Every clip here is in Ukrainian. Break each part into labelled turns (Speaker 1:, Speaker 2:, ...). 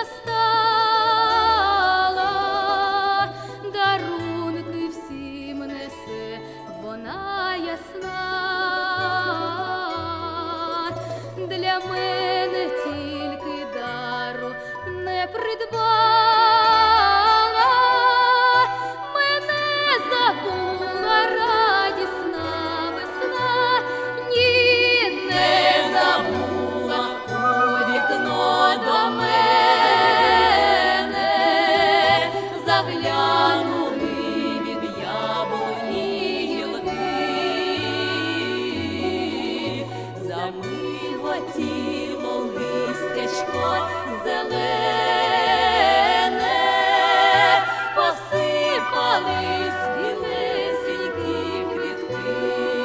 Speaker 1: застала, дарунки всім несе, вона ясна. Для мене тільки дару не придбала, мене забула радісна весна. Ні, не забула у вікно до мене, заглянули від яблуні гілки, замиготіло листячко зелене, посипались білесенькі квітки.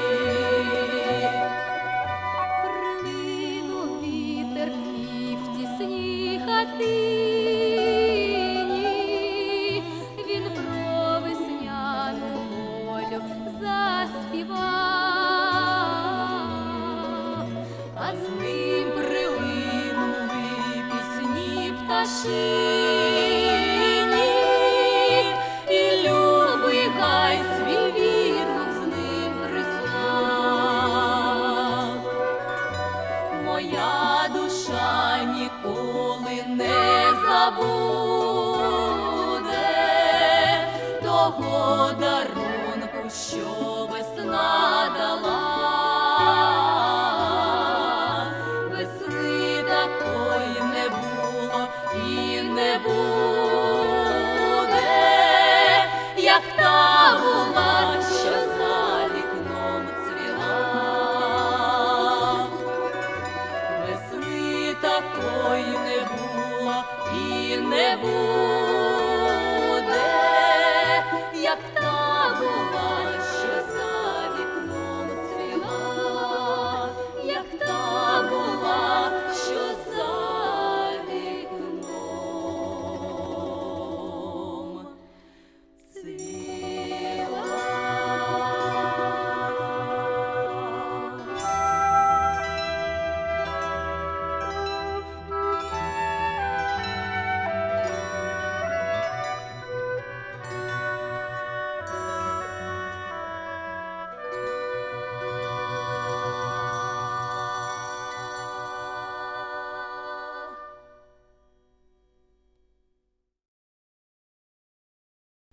Speaker 1: Прилинув вітер і в тісній хатині він про весняну волю заспівав, а з ним прилинули пісні пташині, і любий гай свій відгук з ним прислав. Моя душа ніколи не забуде того дарунку, що весна дала. Весни такої не було і не буде, як та була, що за вікном цвіла. Весни такої не було і не буде.